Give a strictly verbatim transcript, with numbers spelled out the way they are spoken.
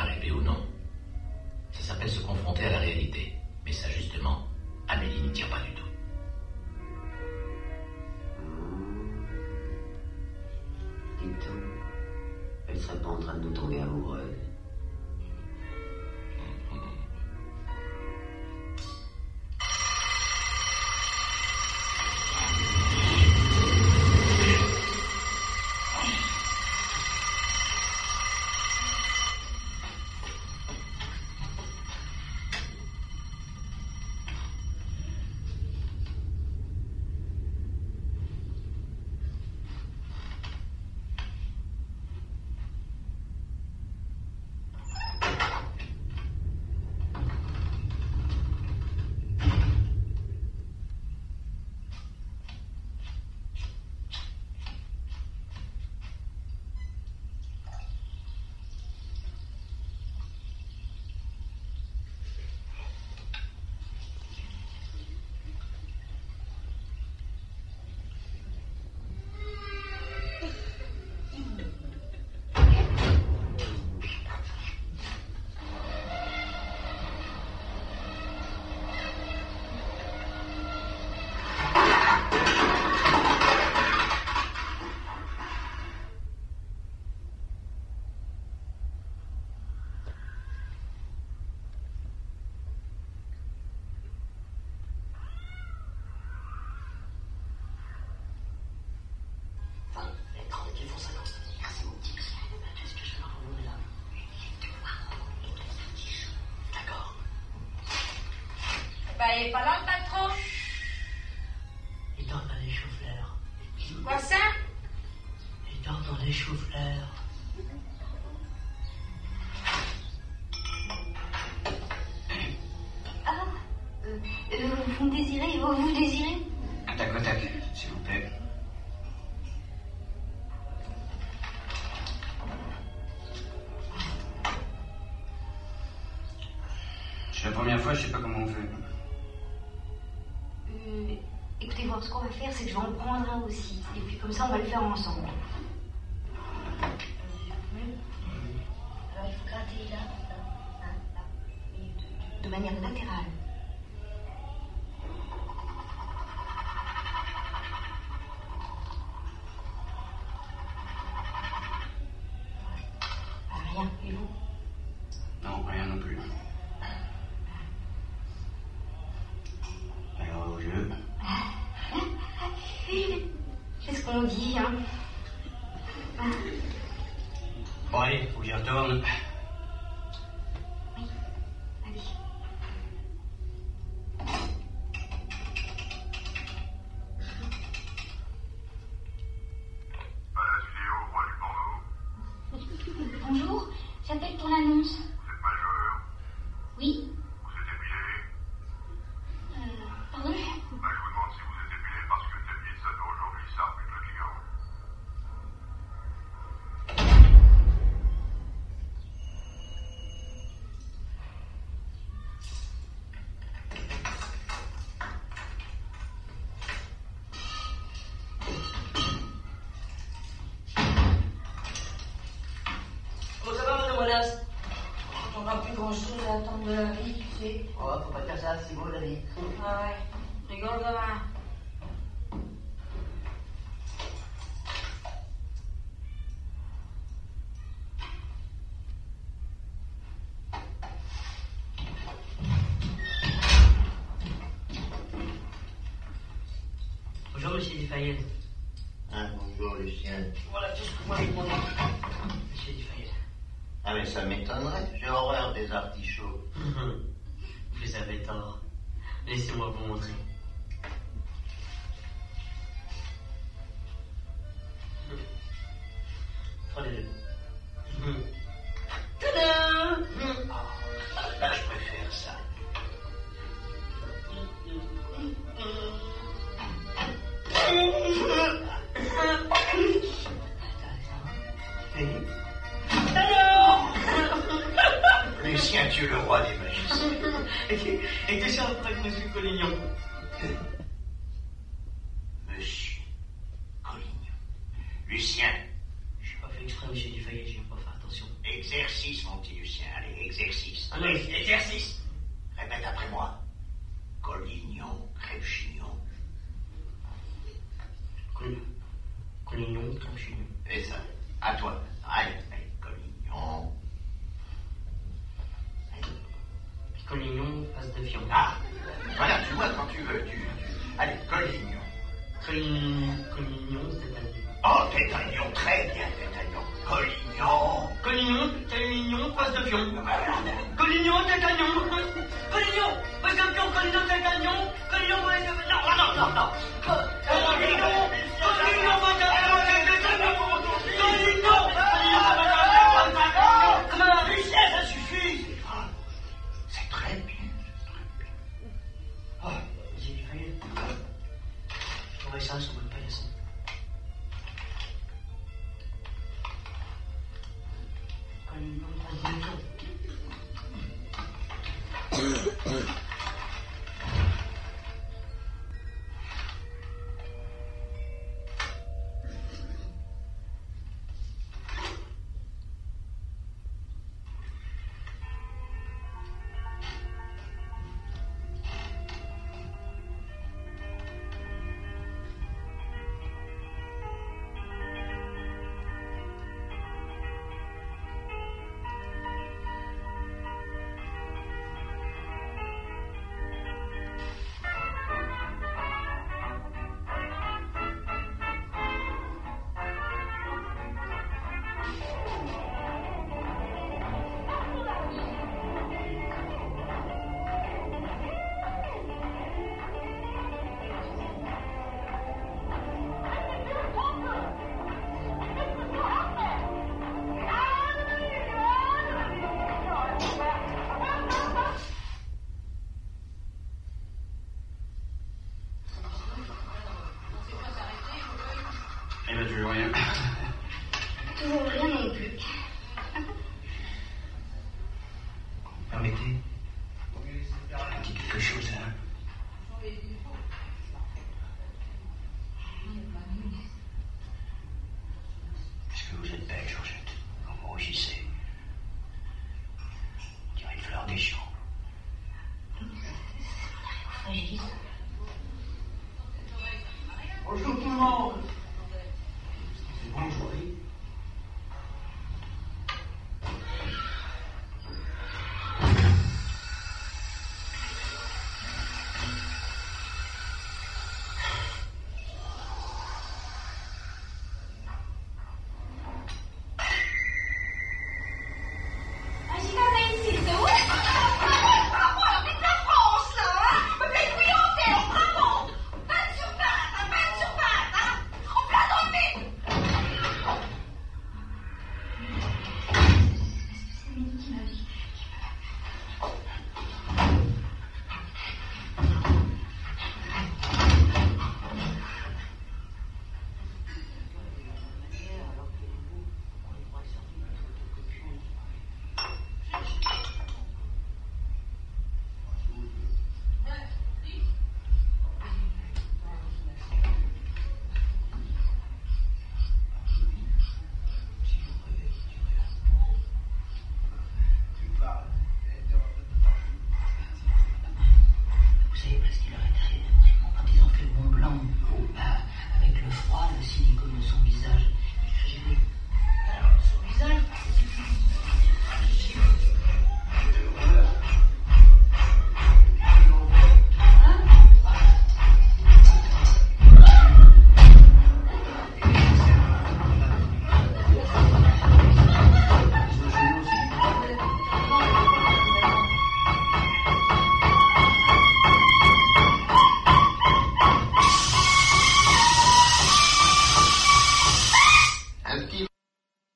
rêver ou non. Ça s'appelle se confronter à la réalité. Mais ça, justement, Amélie n'y tient pas du tout. Dis donc, elle serait pas en train de nous tomber amoureuse. Il est pas là, le patron? Il dort dans les choux-fleurs. Quoi ça? Il dort dans les choux-fleurs. Ah, euh, euh, vous me désirez, vous vous désirez? Tac au tac, s'il vous plaît. C'est la première fois, je sais pas comment on fait. Euh, écoutez, voir ce qu'on va faire, c'est que je vais en prendre un aussi. Et puis comme ça, on va le faire ensemble. Alors, il faut gratter là, là, là, là. Et de, de manière latérale. Ah, rien, et vous? Non, rien non plus. Alors, au jeu. C'est ce qu'on dit, hein. Bon, allez, faut que j'y retourne. Oui, allez. Bonjour, j'appelle pour l'annonce. Vous êtes majeur? Oui. Vous êtes épilé? Euh, pardon? Ben, je vous demande si vous êtes épilé parce que tel qu'il ça doit aujourd'hui, ça rebute le client. Comment ça va, madame Wallace? On n'a plus grand-chose à attendre de la vie, tu sais. Oh, faut pas dire ça, c'est beau la vie. Ah ouais, rigole gamin. Bonjour, monsieur Dufayel. Ah, bonjour, Lucien. Voilà tout ce que moi je demande. Monsieur Dufayel. Ah, mais ça m'étonnerait. J'ai horreur des artichauts. Vous avez tort. Laissez-moi vous montrer. Prenez-le. Tada! Ah, là, je préfère ça. Lucien, tu es le roi des magiciens. Et que ça après monsieur Collignon? Monsieur Collignon. Lucien. Je n'ai pas fait exprès, monsieur Dufayel, je n'ai pas fait attention. Exercice, mon petit Lucien. Allez. Oui, exercice. Répète après moi. Collignon, crêpe-chignon. Col... Collignon, crêpe-chignon. Et ça, à toi. Allez, allez, collignon. Collignon, face de fion. Ah, voilà, tu vois quand tu veux. Tu, tu... Allez, collignon. Collignon, Collignon, c'est un... Oh, tétagnon, très bien, tétagnon. Collignon. Collignon, Collignon, face de fion. Collignon, tétagnon. Collignon, face de fion, Collignon, tétagnon. Collignon, face de... Non, non, non, non. Collignon, Collignon, face de fion, tétagnon. Collignon, Collignon, comment? Lucien, ça suffit. C'est très bien, c'est très bien. Oh, j'ai failli. Je trouvais ça sur le paillasson. Collignon, face de fion. Eh ben, toujours rien. Toujours rien non plus. Permettez un petit quelque chose, hein. Est-ce que vous êtes belle, Georgette? Quand vous rougissez, on dirait une fleur des champs.